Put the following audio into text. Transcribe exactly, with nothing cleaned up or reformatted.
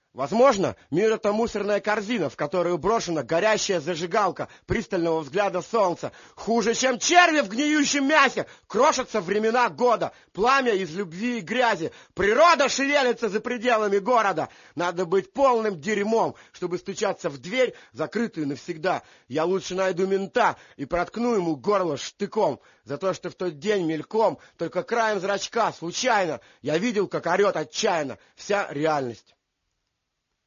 Возможно, мир — это мусорная корзина, в которую брошена горящая зажигалка пристального взгляда солнца. Хуже, чем черви в гниющем мясе, крошатся времена года, пламя из любви и грязи. Природа шевелится за пределами города. Надо быть полным дерьмом, чтобы стучаться в дверь, закрытую навсегда. Я лучше найду мента и проткну ему горло штыком за то, что в тот день мельком, только краем зрачка, случайно, я видел, как орет отчаянно вся реальность.